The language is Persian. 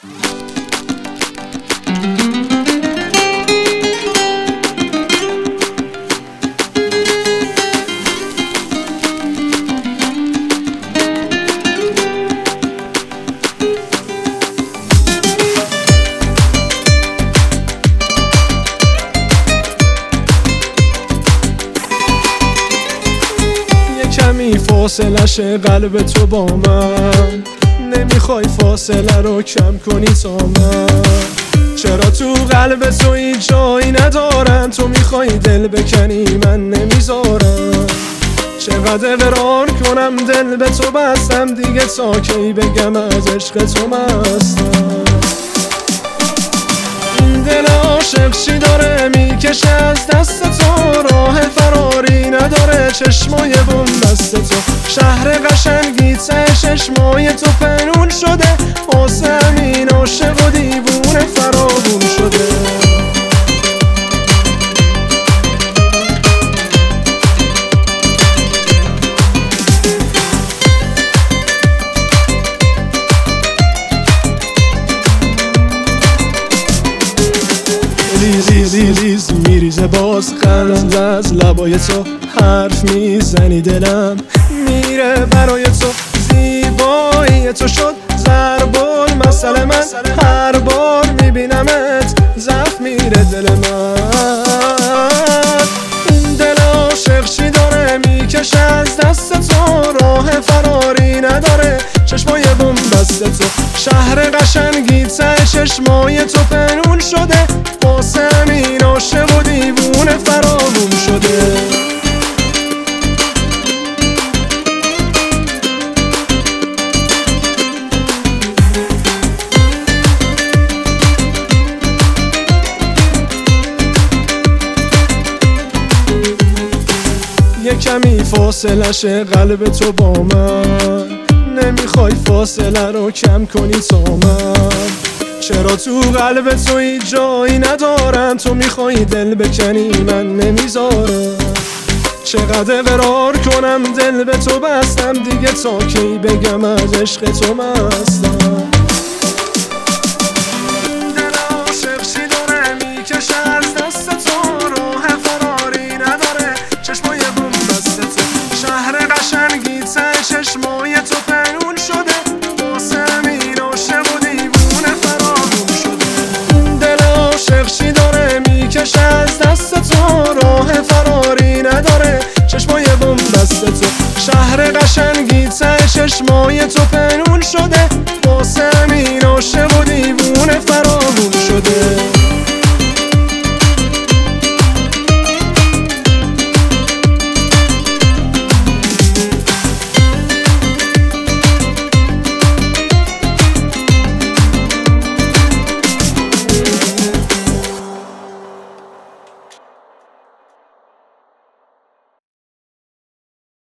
کمی فاصله شه قلب تو با من، نمیخوای فاصله رو کم کنی تا من. چرا تو قلب تو هیچ جایی ندارن، تو میخوای دل بکنی من نمیذارم. چقدر اقرار کنم دل به تو بستم، دیگه تا کی بگم از عشق تو مستم. این دل عاشق چی داره میکشه از دست تو، راه فراری نداره چشمای بنبست تو. شهر قشنگی ته چشمای تو پنهون شده، واسه همین عاشق و دیوونه فراوون شده. ریز میریزه باز خنده از لبای تو، حرف میزنی دلم میره برای تو. زیبایی تو شد ضرب المثل من، هر بار میبینمت ضعف میره دل من. این دل عاشق چی داره میکشه از دست تو، راه فراری نداره چشمای بنبست تو. شهر قشنگی ته چشمای تو پنهون شده، واسه همین عاشق و دیوونه فراوون شده. یه کمی فاصله شه قلب تو با من، نمیخوای فاصله رو کم کنی تا من. چرا تو قلب تو هیچ جایی ندارن، تو میخوای دل بکنی من نمیذارم. چقدر اقرار کنم دل به تو بستم، دیگه تا کی بگم از عشق تو مستم. دل عاشق چی داره میکشه از دست تو، راه فراری نداره چشمای بنبست تو. شهر قشنگی ته چشمای تو پنهون شده، واسه همین عاشق و دیوونه فراوون شده. دل عاشق چی داره میکشه از دست تو، راه فراری نداره چشمای بنبست تو. شهر قشنگی ته چشمای تو پنهون شده، واسه